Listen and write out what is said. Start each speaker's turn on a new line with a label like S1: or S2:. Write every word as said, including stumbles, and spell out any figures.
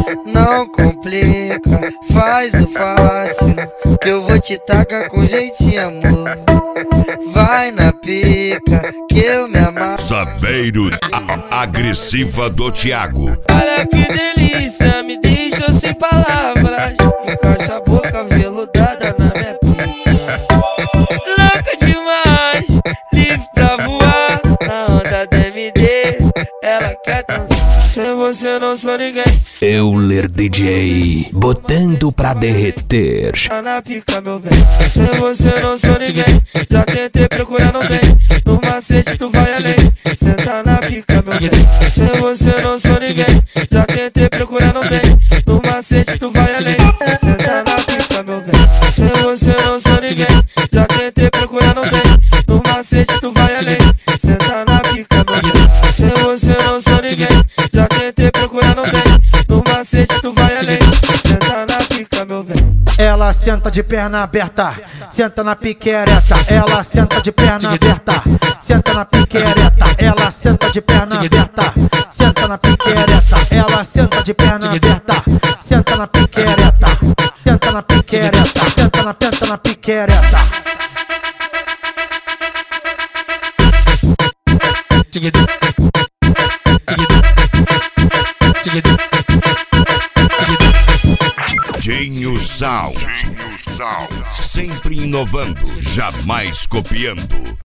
S1: Não complica, faz o fácil, que eu vou te tacar com jeitinho, amor. Vai na pica, que eu me amarro.
S2: Saveiro a agressiva do Thiago.
S3: Olha que delícia, me deixou sem palavras. Encaixa a boca veludada na minha pica. Louca demais, livre pra voar. Na onda da M D, ela quer dançar. Sem você não sou ninguém.
S4: Euler D J, botando pra derreter.
S3: Tá na pica, meu bem. Sem você não sou ninguém. Já tentei procurar, não tem. No macete tu vai além. Senta na pica, meu bem. Sem você não sou ninguém. Já tentei procurar, não tem. No macete tu vai além. Senta na pica, meu bem. Sem você não sou ninguém. Já tentei procurar, não tem. No macete tu vai além. Senta na pica, meu bem. Sem você não sou ninguém. Já tentei procurar, não tem. No macete tu vai além. Senta na pica, meu bem.
S5: Ela senta de perna aberta, senta na piquereta. Ela senta de perna aberta, senta na piquereta. Ela senta de perna aberta, senta na piquereta. Ela senta de perna aberta, senta na piquereta. Senta na piquereta, senta na senta na piquereta.
S2: Gênio Sound, sempre inovando, jamais copiando.